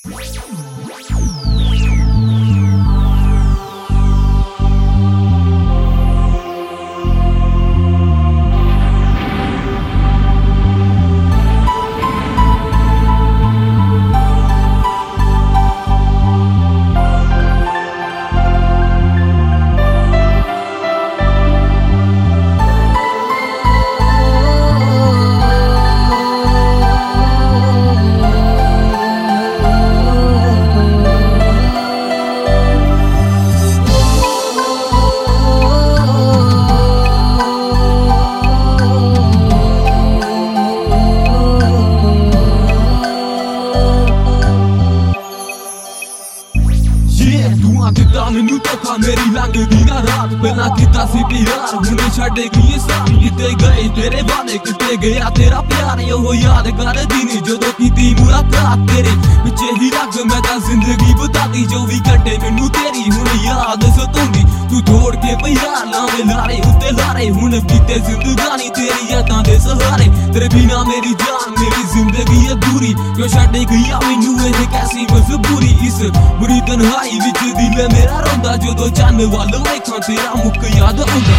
मैनू धोखा मेरी लंघदी ना रात पहला किता सी प्यार हुणे छड्ड गई साथ किते गए तेरे वादे किते गया तेरा प्यार ओह याद कर दिन जदों कीती मुलाकात तेरे पिछे ही लग मैं तां जिंदगी बताती 24 घंटे मैनू तेरी हुण याद सताउंदी तू छोड़ के प्यार लावे लारे उत्ते लारे हुण बीते जिंदगानी तेरी यादां दे सहारे तेरे बिना मेरी जान मेरी जिंदगी अधूरी क्यों छड्ड गई मैनू एह कैसी मजबूरी इस बुरी तन्हाई विच दिल मेरा रोंदा जदों चन्न वल वेखां तेरा मुख याद आउंदा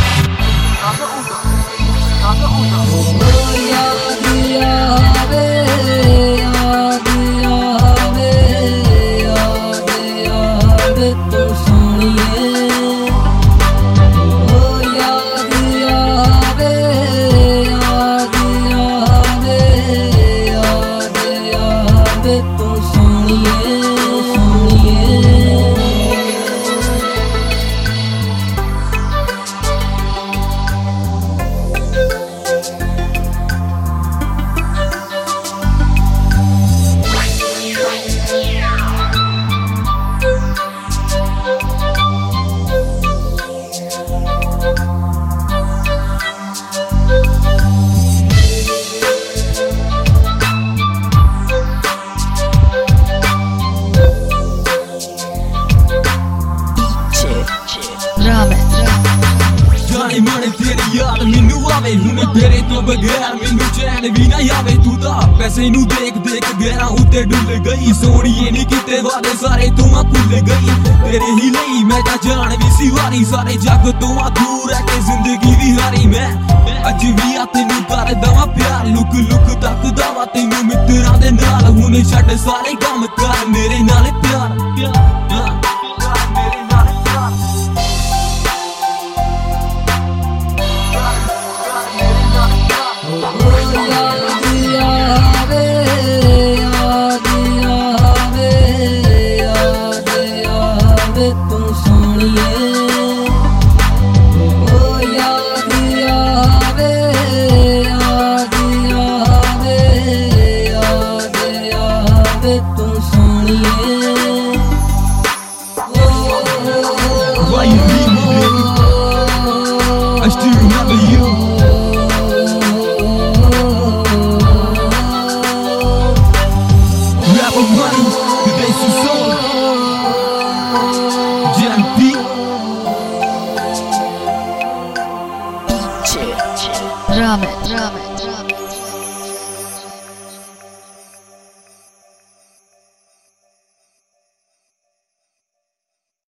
जाने माने तेरी याद मैनू आवे हुणे तेरे तो बगैर मैनू चैन भी ना आवे तू तां पैसे नू देख देख गैरां उत्ते डुल गई सोहणीए नी कीते वादे सारे तू भुल गई तेरे ही लई मैं तां जान भी सी वारी सारे जग तो दूर है के जिंदगी दी हारी मैं अज भी आ तैनू कर दवां प्यार लुक लुक तकदा वा तैनू मित्रां दे नाल हुणे छड्ड सारे कम कर मेरे नाल प्यार Why you leave me, baby? I still remember you. Rapper money, the basic soul. Jam B. Ramen.